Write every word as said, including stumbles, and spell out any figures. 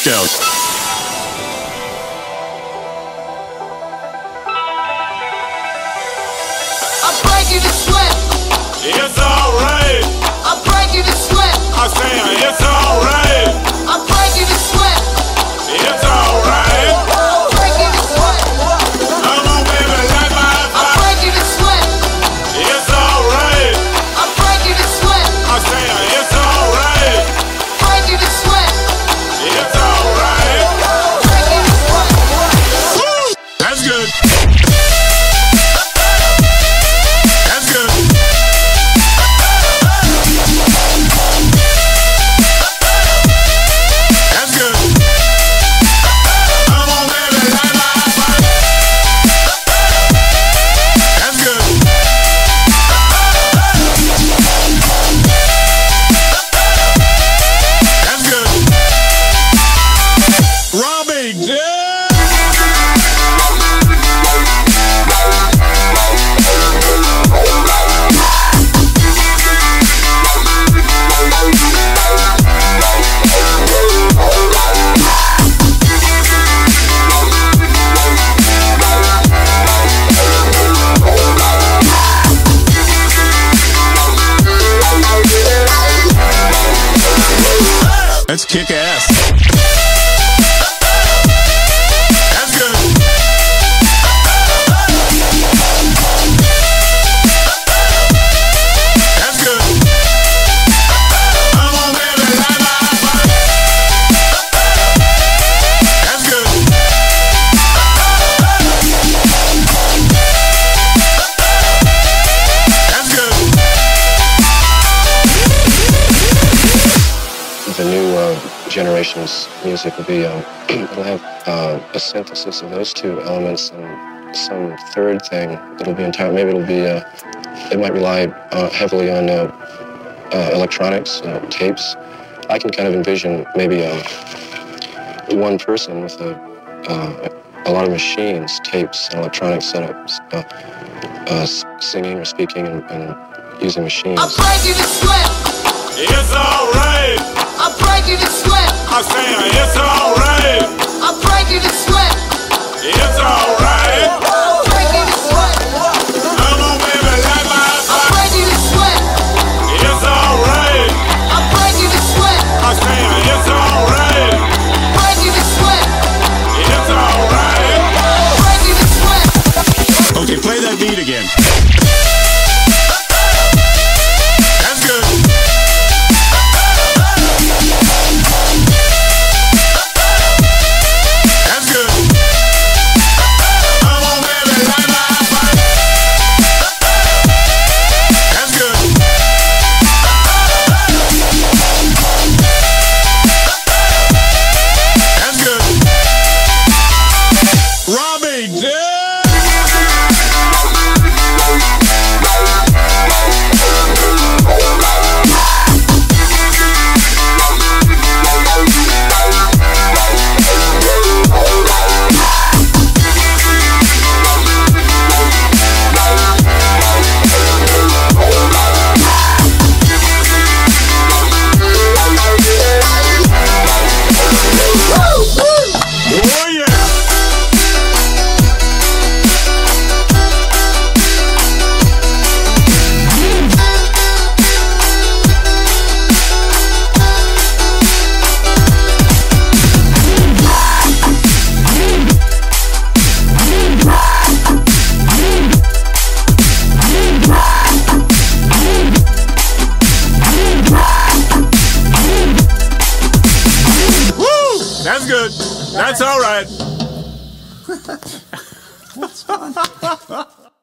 breakdown. I'm breaking the sweat. It's alright. I'm breaking the sweat. I say it's alright. I'm breaking the sweat. It's alright. I'm breaking the sweat. Come on, baby, light my I'm fire. breaking the sweat. It's alright. I'm breaking the sweat. I say it's alright. Breaking the sweat. It's alright. Breaking the sweat. Woo! That's good. That's good. That's good. Come on, baby, light my fire. That's good. That's good. Robbie, yeah! Let's kick ass. That's good. That's good. Come on, baby, light my fire. That's good. That's good. The new uh, generation's music will be, um, it'll have uh, a synthesis of those two elements and some third thing that'll be entire. Maybe it'll be, uh, it might rely uh, heavily on uh, uh, electronics, uh, tapes. I can kind of envision maybe um, one person with a, uh, a lot of machines, tapes, and electronic setups, uh, uh, s- singing or speaking and, and using machines. I'm breaking the sweat. It's alright. I'm breaking the sweat. I say it's alright. I'm breaking the sweat. It's alright. I'm breaking the sweat. Come on, baby, light my I'm fire. breaking the sweat. It's alright. I'm breaking the sweat. I say it's alright. Breaking the sweat. It's alright. Breaking the sweat. Okay, play that beat again. That's good. That's good. Come on, baby, light my fire. That's good. That's good. Robbie, yeah! Oh, yeah. Woo! That's good. That's all right. That's fun.